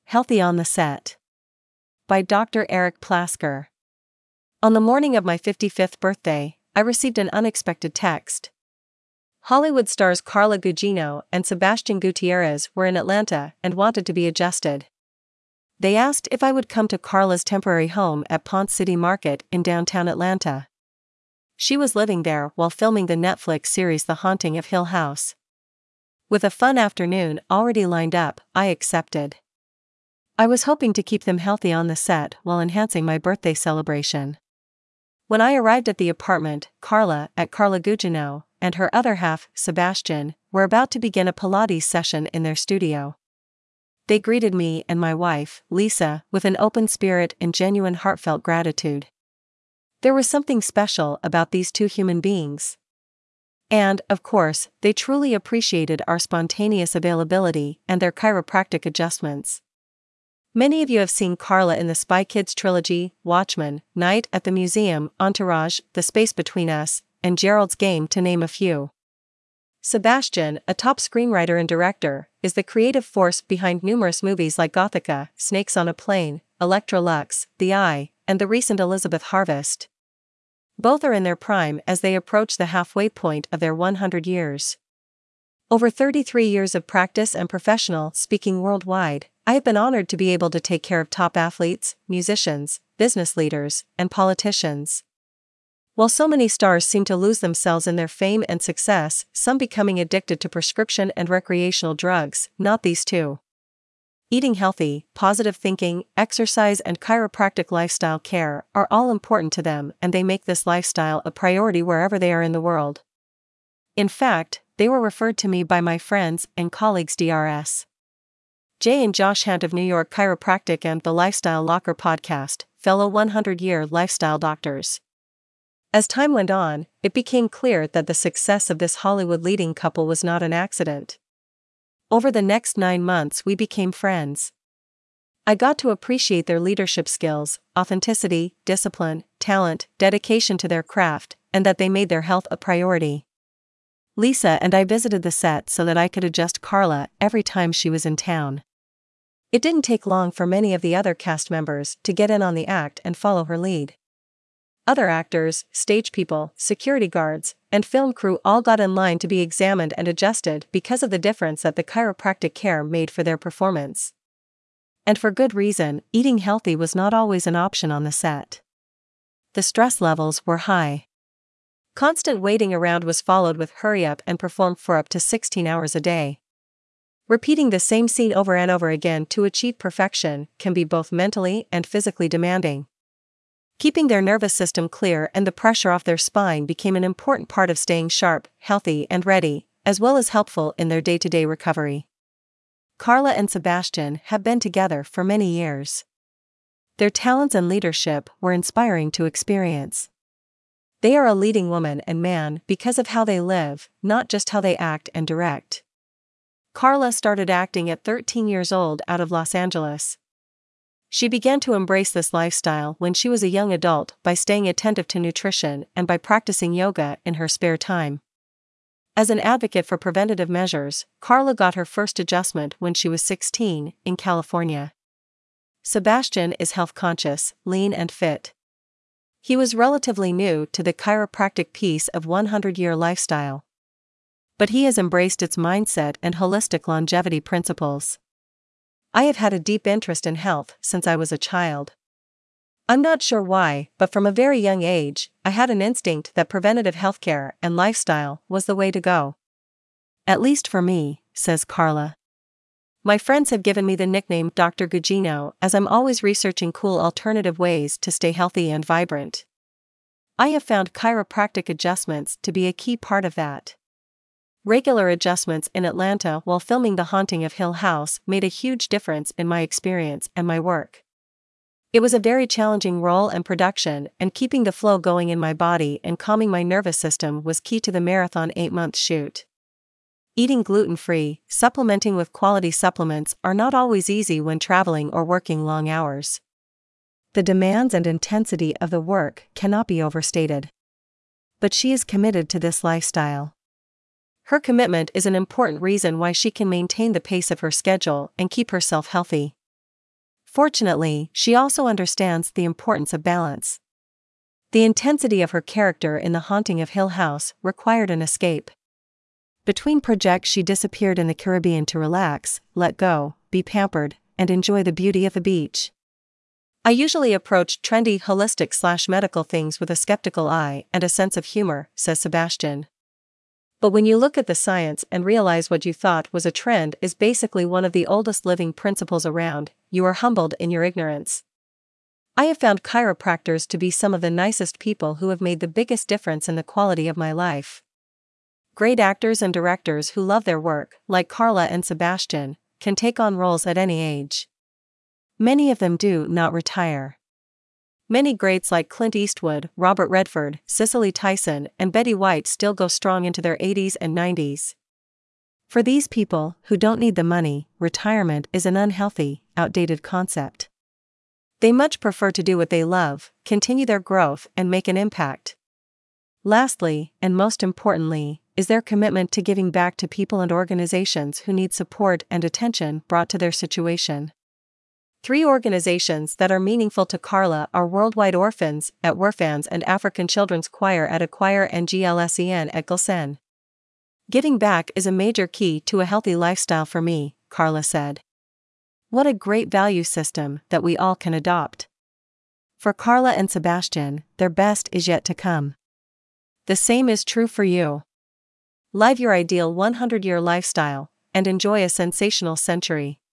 Healthy on the Set by Dr. Eric Plasker. On the morning of my 55th birthday, I received an unexpected text. Hollywood stars Carla Gugino and Sebastian Gutierrez were in Atlanta and wanted to be adjusted. They asked if I would come to Carla's temporary home at Ponce City Market in downtown Atlanta. She was living there while filming the Netflix series The Haunting of Hill House. With a fun afternoon already lined up, I accepted. I was hoping to keep them healthy on the set while enhancing my birthday celebration. When I arrived at the apartment, Carla Gugino, and her other half, Sebastian, were about to begin a Pilates session in their studio. They greeted me and my wife, Lisa, with an open spirit and genuine heartfelt gratitude. There was something special about these two human beings. And, of course, they truly appreciated our spontaneous availability and their chiropractic adjustments. Many of you have seen Carla in the Spy Kids trilogy, Watchmen, Night at the Museum, Entourage, The Space Between Us, and Gerald's Game, to name a few. Sebastian, a top screenwriter and director, is the creative force behind numerous movies like Gothika, Snakes on a Plane, Electra Lux, The Eye, and the recent Elizabeth Harvest. Both are in their prime as they approach the halfway point of their 100 years. Over 33 years of practice and professional speaking worldwide, I have been honored to be able to take care of top athletes, musicians, business leaders, and politicians. While so many stars seem to lose themselves in their fame and success, some becoming addicted to prescription and recreational drugs, not these two. Eating healthy, positive thinking, exercise and chiropractic lifestyle care are all important to them, and they make this lifestyle a priority wherever they are in the world. In fact, they were referred to me by my friends and colleagues Drs. Jay and Josh Hunt of New York Chiropractic and the Lifestyle Locker podcast, fellow 100-year lifestyle doctors. As time went on, it became clear that the success of this Hollywood leading couple was not an accident. Over the next 9 months we became friends. I got to appreciate their leadership skills, authenticity, discipline, talent, dedication to their craft, and that they made their health a priority. Lisa and I visited the set so that I could adjust Carla every time she was in town. It didn't take long for many of the other cast members to get in on the act and follow her lead. Other actors, stage people, security guards, and film crew all got in line to be examined and adjusted because of the difference that the chiropractic care made for their performance. And for good reason, eating healthy was not always an option on the set. The stress levels were high. Constant waiting around was followed with hurry up and perform for up to 16 hours a day. Repeating the same scene over and over again to achieve perfection can be both mentally and physically demanding. Keeping their nervous system clear and the pressure off their spine became an important part of staying sharp, healthy, and ready, as well as helpful in their day-to-day recovery. Carla and Sebastian have been together for many years. Their talents and leadership were inspiring to experience. They are a leading woman and man because of how they live, not just how they act and direct. Carla started acting at 13 years old out of Los Angeles. She began to embrace this lifestyle when she was a young adult by staying attentive to nutrition and by practicing yoga in her spare time. As an advocate for preventative measures, Carla got her first adjustment when she was 16, in California. Sebastian is health-conscious, lean and fit. He was relatively new to the chiropractic piece of 100-year lifestyle. But he has embraced its mindset and holistic longevity principles. I have had a deep interest in health since I was a child. I'm not sure why, but from a very young age, I had an instinct that preventative healthcare and lifestyle was the way to go. At least for me, says Carla. My friends have given me the nickname Dr. Gugino as I'm always researching cool alternative ways to stay healthy and vibrant. I have found chiropractic adjustments to be a key part of that. Regular adjustments in Atlanta while filming The Haunting of Hill House made a huge difference in my experience and my work. It was a very challenging role and production, and keeping the flow going in my body and calming my nervous system was key to the marathon 8-month shoot. Eating gluten-free, supplementing with quality supplements are not always easy when traveling or working long hours. The demands and intensity of the work cannot be overstated. But she is committed to this lifestyle. Her commitment is an important reason why she can maintain the pace of her schedule and keep herself healthy. Fortunately, she also understands the importance of balance. The intensity of her character in The Haunting of Hill House required an escape. Between projects, she disappeared in the Caribbean to relax, let go, be pampered, and enjoy the beauty of the beach. I usually approach trendy holistic/medical things with a skeptical eye and a sense of humor, says Sebastian. But when you look at the science and realize what you thought was a trend is basically one of the oldest living principles around, you are humbled in your ignorance. I have found chiropractors to be some of the nicest people who have made the biggest difference in the quality of my life. Great actors and directors who love their work, like Carla and Sebastian, can take on roles at any age. Many of them do not retire. Many greats like Clint Eastwood, Robert Redford, Cicely Tyson, and Betty White still go strong into their 80s and 90s. For these people, who don't need the money, retirement is an unhealthy, outdated concept. They much prefer to do what they love, continue their growth, and make an impact. Lastly, and most importantly, is their commitment to giving back to people and organizations who need support and attention brought to their situation. 3 organizations that are meaningful to Carla are Worldwide Orphans at Werfans and African Children's Choir at Acquire and GLSEN at Gilsen. Giving back is a major key to a healthy lifestyle for me, Carla said. What a great value system that we all can adopt. For Carla and Sebastian, their best is yet to come. The same is true for you. Live your ideal 100-year lifestyle, and enjoy a sensational century.